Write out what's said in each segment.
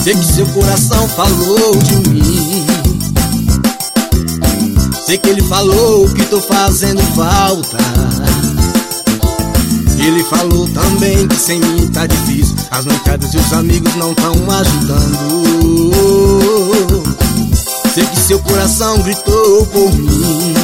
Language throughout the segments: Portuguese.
Sei que seu coração falou de mim. Sei que ele falou que tô fazendo falta. Ele falou também que sem mim tá difícil. As noitadas e os amigos não tão ajudando. Sei que seu coração gritou por mim.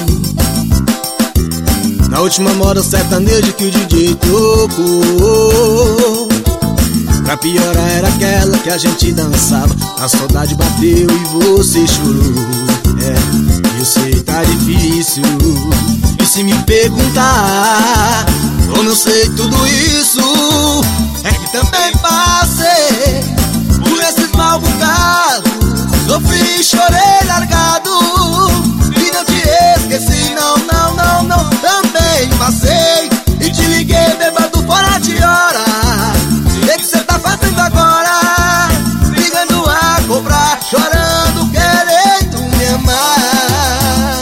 Na última moda sertaneja que o DJ tocou. Pra piorar era aquela que a gente dançava. A saudade bateu e você chorou. Eu sei tá difícil. E se me perguntar como eu sei tudo isso, é que também passei por esses mal bocados. Sofri e chorei largado e não te esqueci, não, não, não, não. Também passei e te liguei bêbado fora de hora. O que cê tá fazendo agora? Ligando a cobrar, chorando, querendo me amar.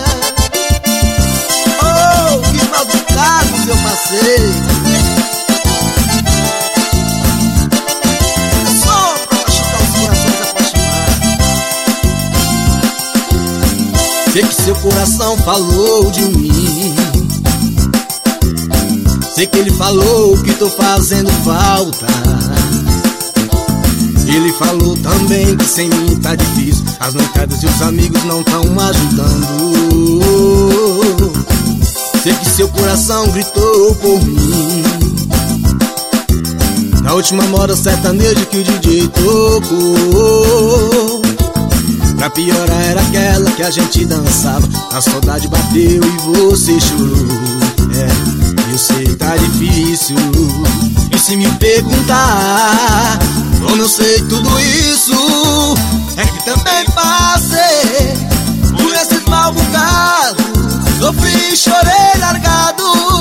Oh, que mal bocados eu passei. Sei que seu coração falou de mim. Sei que ele falou que tô fazendo falta. Ele falou também que sem mim tá difícil. As noitadas e os amigos não tão ajudando. Sei que seu coração gritou por mim. Na última moda sertaneja que o DJ tocou. Pra piorar era aquela que a gente dançava. A saudade bateu e você chorou. Eu sei tá difícil. E se me perguntar como eu sei tudo isso, é que também passei por esses mal bocados. Sofri e chorei largado